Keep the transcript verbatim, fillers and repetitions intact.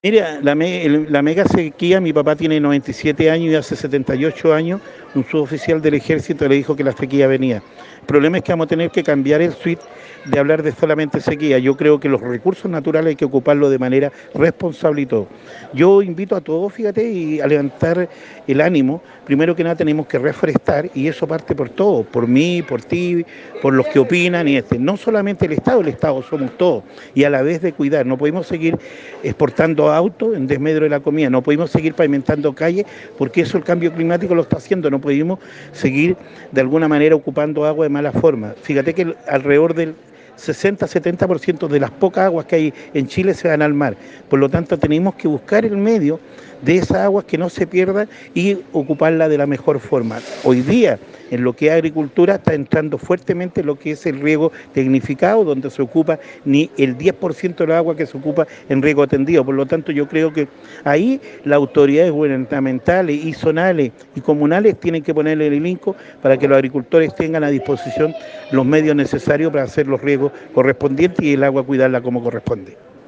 Mira, la, me, el, la mega sequía, mi papá tiene noventa y siete años y hace setenta y ocho años un suboficial del ejército le dijo que la sequía venía. El problema es que vamos a tener que cambiar el suite de hablar de solamente sequía. Yo creo que los recursos naturales hay que ocuparlos de manera responsable y todo. Yo invito a todos, fíjate, y a levantar el ánimo. Primero que nada tenemos que reforestar y eso parte por todos, por mí, por ti, por los que opinan y este. No solamente el Estado, el Estado somos todos y a la vez de cuidar. No podemos seguir exportando autos en desmedro de la comida, no podemos seguir pavimentando calles porque eso el cambio climático lo está haciendo, no podemos seguir de alguna manera ocupando agua de mala forma. Fíjate que alrededor del sesenta a setenta por ciento de las pocas aguas que hay en Chile se van al mar, por lo tanto tenemos que buscar el medio de esas aguas que no se pierdan y ocuparla de la mejor forma. Hoy día, en lo que es agricultura, está entrando fuertemente lo que es el riego tecnificado, donde se ocupa ni el diez por ciento del agua que se ocupa en riego atendido. Por lo tanto, yo creo que ahí las autoridades gubernamentales y zonales y comunales tienen que ponerle el hinco para que los agricultores tengan a disposición los medios necesarios para hacer los riegos correspondientes y el agua cuidarla como corresponde.